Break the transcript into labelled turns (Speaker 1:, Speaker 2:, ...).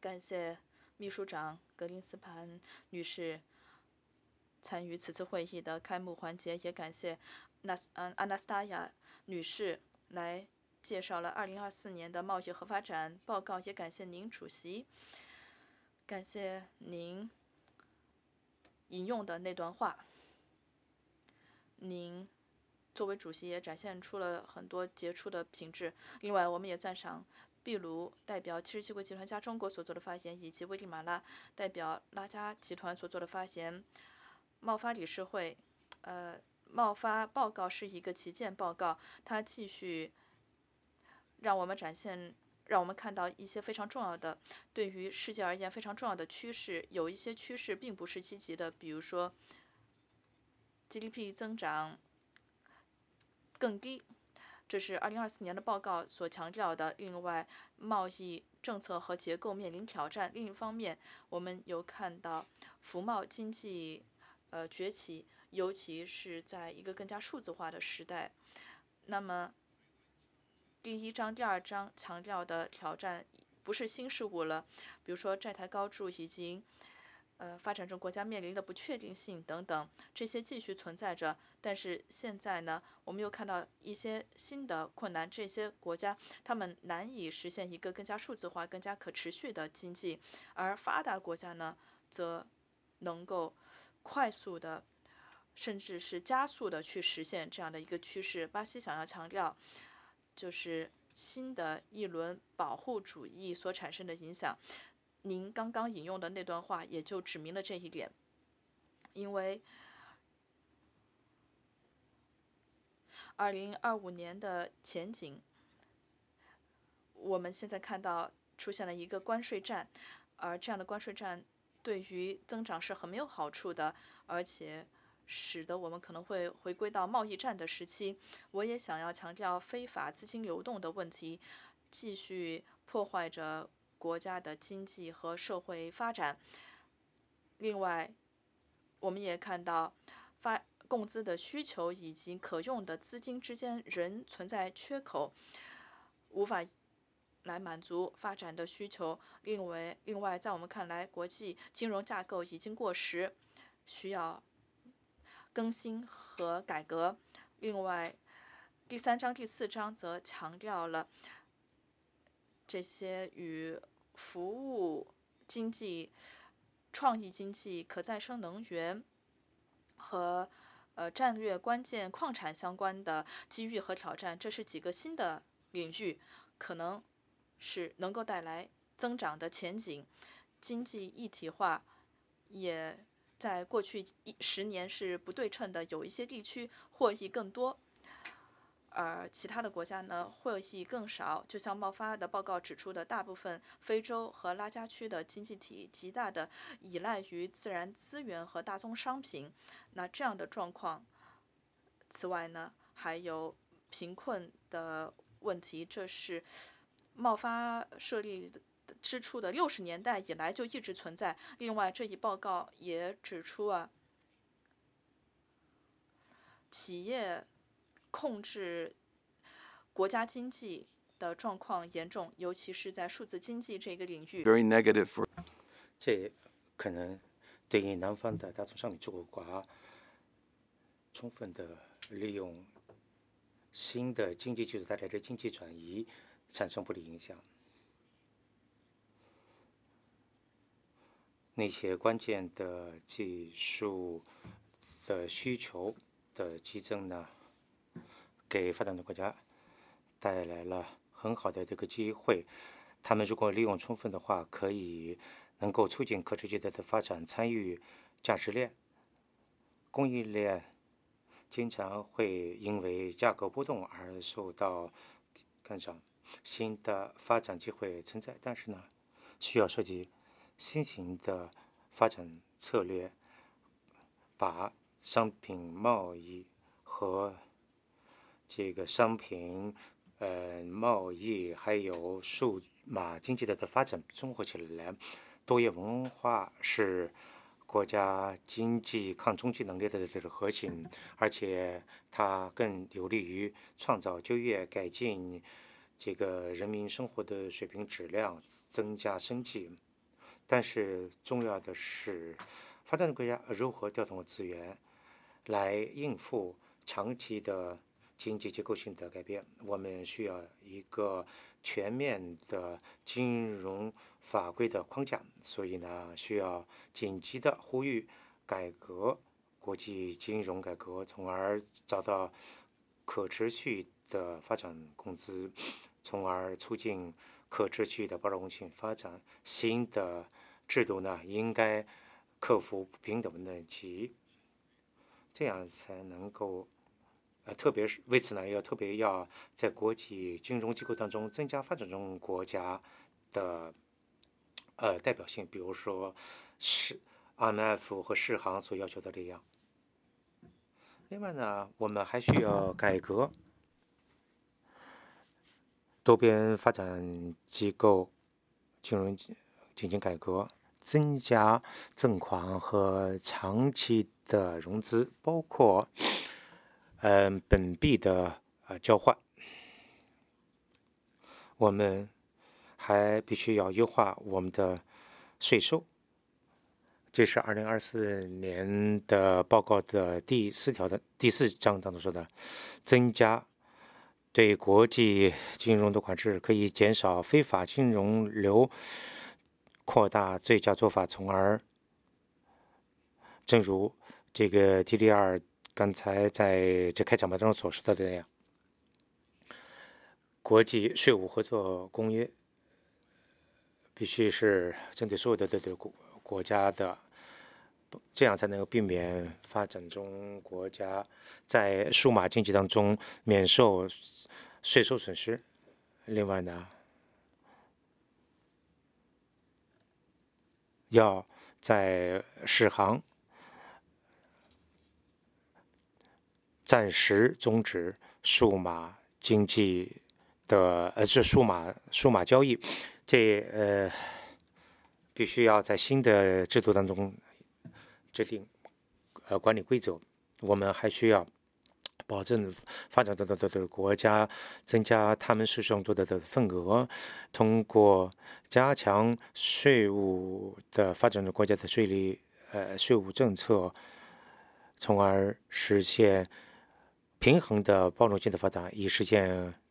Speaker 1: 感谢秘书长格林斯潘女士参与此次会议的开幕环节，也感谢安娜斯塔亚女士来介绍了2024年的贸易和发展报告，也感谢您主席，感谢您引用的那段话。您作为主席也展现出了很多杰出的品质。另外，我们也赞赏秘鲁代表77国集团加中国所做的发言，以及危地马拉代表拉加集团所做的发言。贸发理事会，贸发报告是一个旗舰报告，它继续让我们看到一些非常重要的，对于世界而言非常重要的趋势。有一些趋势并不是积极的，比如说 GDP 增长更低，这是2024年的报告所强调的。另外，贸易政策和结构面临挑战。另一方面，我们有看到服贸经济崛起，尤其是在一个更加数字化的时代。那么，第1章、第2章强调的挑战不是新事物了，比如说债台高筑以及发展中国家面临的不确定性等等，这些继续存在着。但是现在呢，我们又看到一些新的困难，这些国家他们难以实现一个更加数字化、更加可持续的经济，而发达国家呢，则能够快速的，甚至是加速的去实现这样的一个趋势。巴西想要强调，就是新的一轮保护主义所产生的影响。您刚刚引用的那段话也就指明了这一点，因为2025年的前景，我们现在看到出现了一个关税战，而这样的关税战对于增长是很没有好处的，而且使得我们可能会回归到贸易战的时期。我也想要强调非法资金流动的问题，继续破坏着国家的经济和社会发展。另外，我们也看到工资的需求以及可用的资金之间仍存在缺口，无法来满足发展的需求。另外，在我们看来，国际金融架构已经过时，需要更新和改革。另外，第3章、第4章则强调了这些与服务经济、创意经济、可再生能源和战略关键矿产相关的机遇和挑战。这是几个新的领域，可能是能够带来增长的前景。经济一体化也在过去10年是不对称的，有一些地区获益更多，而其他的国家呢获益更少。就像贸发的报告指出的，大部分非洲和拉加区的经济体极大的依赖于自然资源和大宗商品。那这样的状况，此外呢，还有贫困的问题，这是贸发设立之初的60年代以来就一直存在。另外，这一报告也指出企业控制国家经济的状况严重，尤其是在数字经济这个领域。
Speaker 2: very negative for
Speaker 3: 这可能对于南方的大宗商品出口国充分的利用新的经济技术带来的经济转移产生不利影响。那些关键的技术的需求的激增呢，给发展中国家带来了很好的这个机会。他们如果利用充分的话，可以能够促进可持续的发展，参与价值链、供应链，经常会因为价格波动而受到干扰。新的发展机会存在，但是呢，需要设计新型的发展策略，把商品贸易和这个商品贸易还有数码经济的发展综合起来。多元文化是国家经济抗冲击能力的这个核心，而且它更有利于创造就业、改进这个人民生活的水平质量、增加生计。 但是重要的是，发展中国家如何调动资源来应付长期的经济结构性的改变。我们需要一个全面的金融法规的框架，所以呢，需要紧急的呼吁改革国际金融改革，从而找到可持续的发展共资，从而促进可持续的包容性发展。新的制度呢，应该克服不平等问题，这样才能够特别是为此呢，特别要在国际金融机构当中增加发展中国家的代表性，比如说是 IMF 和世行所要求的那样。另外呢，我们还需要改革多边发展机构金融进行改革，增加赠款和长期的融资，包括本币的交换。我们还必须要优化我们的税收，这是2024年的报告的第四章当中说的，增加对国际金融的管制，可以减少非法金融流，扩大最佳做法，从而正如这个 TDR 刚才在这开场白中所说的那样，国际税务合作公约必须是针对所有的国家的，这样才能够避免发展中国家在数码经济当中免受税收损失。另外呢，要在世行暂时终止数码经济的数码交易，这必须要在新的制度当中制定管理规则。我们还需要保证发展中的国家增加他们税收中的份额，通过加强税务的发展中国家的税务政策，从而实现平衡的包容性的发展，以实现